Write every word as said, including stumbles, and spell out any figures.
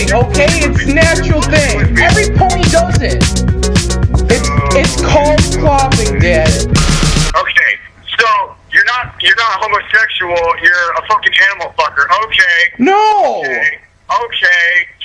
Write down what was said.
thing, okay? It's a natural thing. Every pony does it. It's it's called clopping, Dad. Okay, so you're not you're not homosexual. You're a fucking animal fucker. Okay. No. Okay. Okay.